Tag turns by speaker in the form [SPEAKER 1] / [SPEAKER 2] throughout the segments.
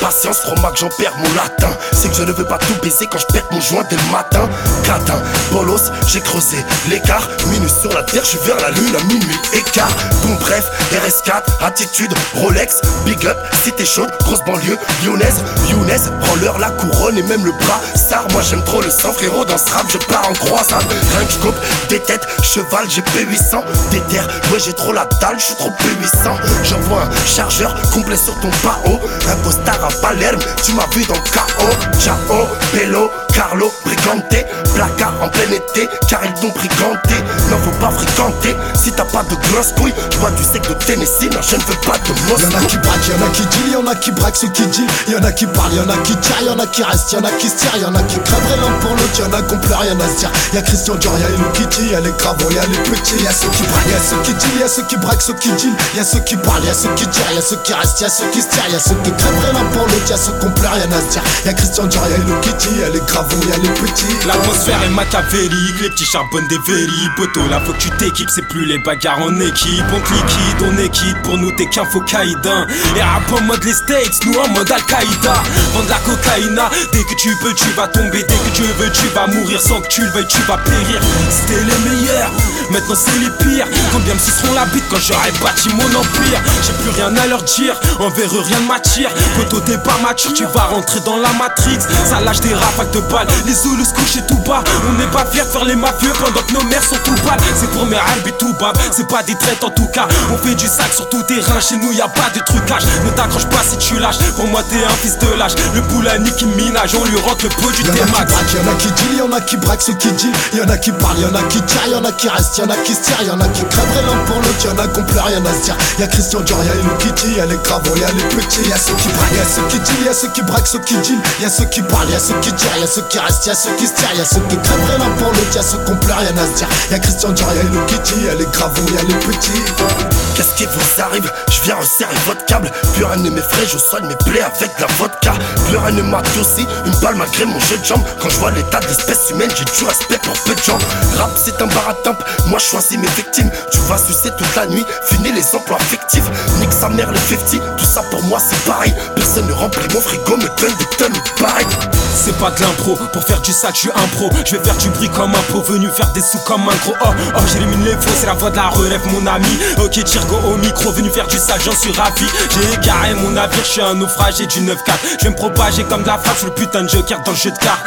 [SPEAKER 1] patience, crois-moi que j'en perds mon latin. C'est que je ne veux pas tout baiser quand je perds mon joint dès le matin. Catin, bolos, j'ai creusé l'écart. Minus sur la terre, je suis vers la lune à minuit écart. Bon bref, RS4, attitude, Rolex, big up, cité chaude, grosse banlieue, lyonnaise, Younes, prends-leur la couronne et même le bras. Star, moi j'aime trop le sang, frérot, dans ce rap, je pars en croisade. Rien que je coupe des têtes, cheval, j'ai P800. Des terres, ouais j'ai trop la dalle, je suis trop P800. J'envoie un chargeur complet sur ton pao. Un costard à Palerme, tu m'as vu dans KO. Ciao, Bello, Carlo, Brigante. Placard en plein été, car ils t'ont briganté. Non faut pas fréquenter, si t'as pas de grosses couilles. Toi du sec de Tennessee, non je ne veux pas de Moscou.
[SPEAKER 2] Y'en a qui braquent, y'en a qui deal, y'en a qui braquent ceux qui deal. Y'en a qui parlent, y'en a qui tirent, y'en a qui restent, y'en a qui se tirent, y'en a qui crèveraient l'un pour l'autre, y'en a qui ont plus rien à se dire. Y'a Christian Dior, y'a Hello Kitty, y'a les cravos, y'a les petits. Y'a ceux qui braquent, y'a ceux qui deal, y'a ceux qui braquent, ceux qui deal. Y'a ceux qui parlent, y'a ceux qui tirent, y'a ceux qui restent, y'a ceux qui se tirent, y'a ceux qui crèveraient l'un pour l'autre, y'a ceux qui ont plus rien à se dire. Y'a Christian Dior, y'a Hello Kitty, y'a les cravos, y'a les petits.
[SPEAKER 3] L'atmosphère est machiavélique, les petits charbonnes des vélis. Poto, là faut que tu t'équipes, c'est plus les bagarres en équipe. On te liquide, on est quitte, pour nous t'es qu'un faux caïdin. Et rap en mode les States, nous en mode Al-Qaïda. Vends de la cocaïna, dès que tu peux tu vas tomber. Dès que tu veux tu vas mourir, sans que tu le veuilles tu vas périr. C'était les meilleurs, maintenant c'est les pires. Combien me suceront la bite quand j'aurai bâti mon empire. J'ai plus rien à leur dire, envers eux rien ne m'attire. Poto t'es pas mature, tu vas rentrer dans la Matrix. Ça lâche des rafales de balles, les Zoulous se couchent tout bas. On n'est pas fiers de faire les mafieux pendant que nos mères sont tout pâles. C'est pour mes arbits tout bas, c'est pas des traites en tout cas. On fait du sac sur tout terrain, chez nous y a pas de trucage. Ne t'accroche pas si tu lâches, pour moi t'es un fils de lâche. Le boulani qui minage, on lui rentre le pot du T-Max.
[SPEAKER 2] Y'en a qui deal, y'en a qui braquent ceux qui deal. Y'en a qui parlent, y'en a qui tirent, y'en a qui restent, y'en a qui se tirent, y'en a qui crèveraient l'un pour l'autre, y'en a qui ont plus rien à se dire. Y'a Christian Dior, y'a Hello Kitty, y'a les cravos, y'a les petits. Y'a ceux qui braquent, y'a ceux qui deal, y'a ceux qui braquent, ceux qui deal. Y'a ceux qui parlent, y'a ceux qui tirent, y'a ceux qui restent, y'a ceux qui se tirent, y'a ceux qui crèveraient l'un pour l'autre, y'a ceux qui ont plus rien à se dire. Y'a Christian Dior, y'a Hello Kitty, y'a les cravos, y'a les petits.
[SPEAKER 1] Qu'est-ce qui vous arrive? Je viens resserrer votre câble. Plus rien ne m'effraie, je soigne mes plaies avec de la vodka. Plus rien ne m'adoucit, une balle malgré mon jeu de jambes. Quand je vois l'état de l'espèce humaine, j'ai du respect pour peu de gens. Rap c'est un bar à tempe, moi je choisis mes victimes. Tu vas sucer toute la nuit, finir les emplois fictifs. Nique sa mère le 50, tout ça pour moi c'est pareil. Personne ne remplit mon frigo, me donne des tonnes ou pareil.
[SPEAKER 3] C'est pas de l'impro, pour faire du sac je suis un pro. Je vais faire du bruit comme un pro, venu faire des sous comme un gros. Oh j'élimine les faux, c'est la voix de la relève mon ami. Ok Tirgo au micro, venu faire du sale, j'en suis ravi. J'ai égaré mon navire, je suis un naufragé du 9-4. Je vais me propager comme de la frappe, je suis le putain de joker dans le jeu de cartes.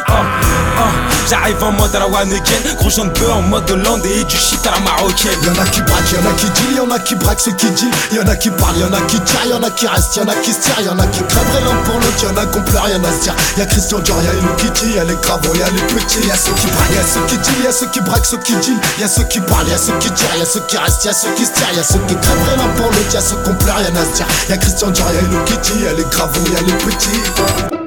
[SPEAKER 3] J'arrive en mode à la one again. Gros Jean de bœuf en mode hollandais et du shit à la marocaine.
[SPEAKER 2] Y'en a qui braquent, y'en a qui deal, y'en a qui braquent ceux qui deal. Y'en a qui parlent, y'en a qui tirent, y'en a qui restent, y'en a qui se tirent, y'en a qui crèveraient l'un pour l'autre, y'en a qui ont plus rien à se dire. Y'a Christian Dior, y'a Hello Kitty, y'a les cravos, y'a les petits. Y'a ceux qui braquent, y'a ceux qui deal, y'a ceux qui braquent, ceux qui deal. Y'a ceux qui parlent, y'a ceux qui tirent, y'a ceux qui restent, y'a ceux qui se tirent, y'a ceux qui crèveraient l'un pour l'autre, y'a ceux qui ont plus rien à se dire. Y'a Christian Dior, y'a Hello Kitty, y'a les cravos, y'a les petits.